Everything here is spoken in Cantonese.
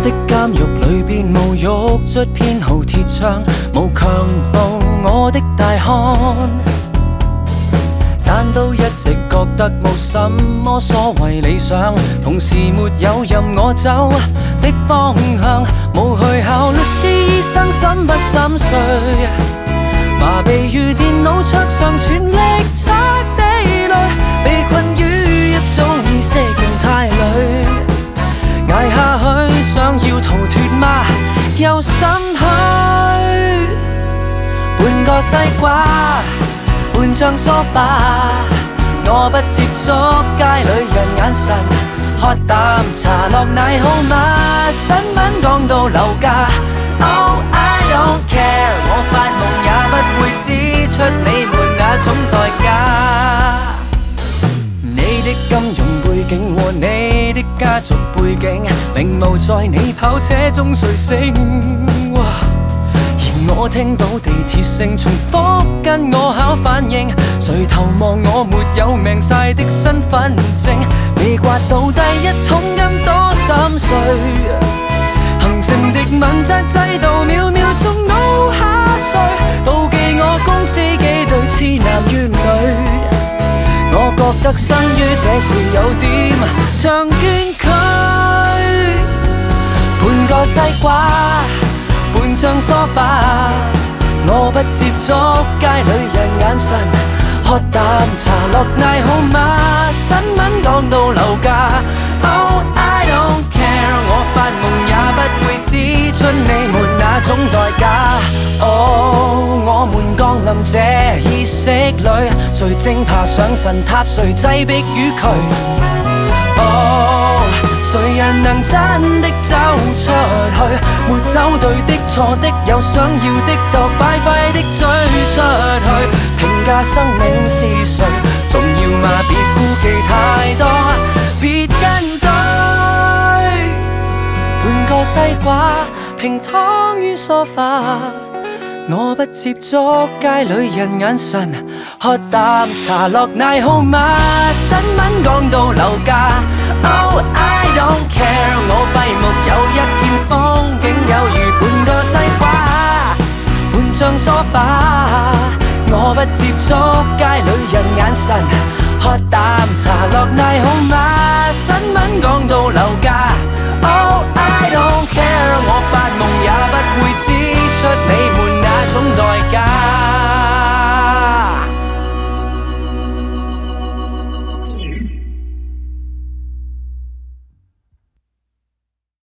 的監獄裏邊無獄卒編號鐵窗，無強暴我的大漢，但都一直覺得無什麼所謂理想，同時沒有任我走的方向，冇去考律師醫生心不心碎，麻痹於電腦桌上全力測地雷，被困於一種意識形態裏，捱下去想要逃脫嗎？又心虛，半個西瓜，半張梳化，我不接觸街裏人眼神，喝啖茶落奶好嗎？新聞講到樓價 ，Oh I don't care， 我發夢也不會指出你們那種代價。你的金融背景和你的家族背景，並無在你跑車中睡醒。而我聽到地鐵聲重複跟我考反應，誰投望我沒有命晒的身份證，未刮到第一桶金多心碎，行程的問責制度秒秒鐘腦下垂，妒忌我公司幾對痴男怨女，我覺得生於這時有點像捐軀，半個西瓜，半張梳化，我不接觸街裏人眼神，喝啖茶落奶好嗎？新聞講到樓價 ，Oh I don't care， 我發夢也不會指出你們那種代價。哦，我們降臨這意識裏，誰正爬上神塔，誰擠迫於佢？哦，誰人能真的走出去？沒走對的錯的，有想要的就快快的追出去。評價生命是誰重要嗎？別顧忌太多，別跟對。半個西瓜平躺於梳化，我不接觸街裏人眼神，喝啖茶落奶好嗎？新聞講到樓價 ，Oh I don't care， 我閉目有一片風景，有如半個西瓜，半張梳化，我不接觸街裏人眼神，喝啖茶落奶好嗎？